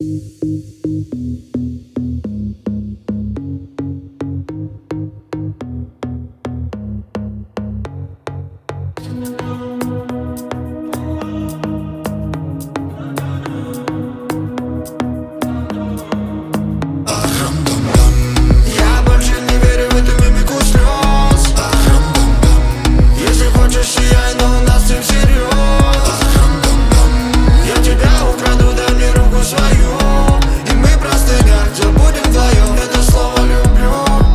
Я больше не верю в эту мимику слез. Если хочешь, сияй, но у нас все всерьез. Я тебя украду, дай мне руку свою, и мы простынях забудем вдвоем это слово люблю.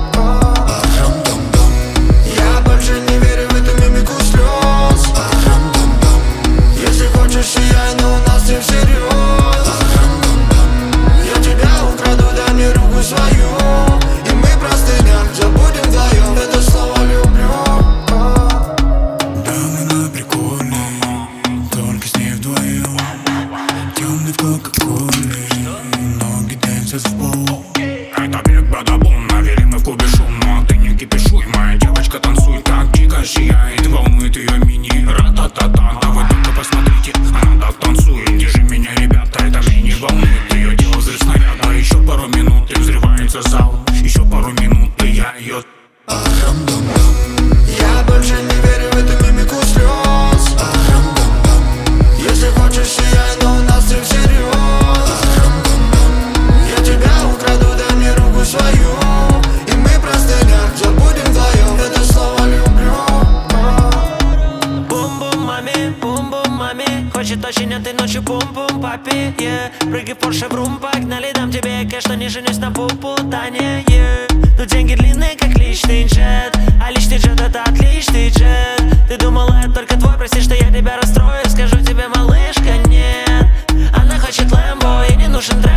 Я больше не верю в эту мимику слез. Если хочешь, сияй, но у нас все всерьез. Я тебя украду, дай мне руку свою, и мы простынях забудем вдвоем это слово люблю. Да, мы на приколе, только с ней вдвоем. Темный в кока-коле, ноги дэнсят в пол. Это бег, бадабум, навели мы в клубе шум. Ну а ты не кипишуй, моя девочка танцует, как Чика сияет. Волнует ее мини, ра-та-та-та. Да вы только посмотрите, она так танцует. Где же меня, ребята, это меня не волнует. Ее дело взрыв снаряда, еще пару минут и взрывается зал. Еще пару минут и я ее. Я больше не верю в эту мимику слез. Если хочешь, сияй, но у нас все всерьез. Я тебя украду, дай мне руку свою, и мы простынях забудем вдвоем это слово люблю. Бум-бум, маме, хочет очень этой ночью бум-бум, папе, Прыгай в Порше, врум, погнали, дам тебе кэш, что не женюсь на попутане, Но деньги длинные, как личный джет, а личный джет это отличный джет. Ты думала, это только твой, прости, что я тебя расстрою, скажу тебе, малышка, нет. Она хочет Лэмбо, ей не нужен дрэп.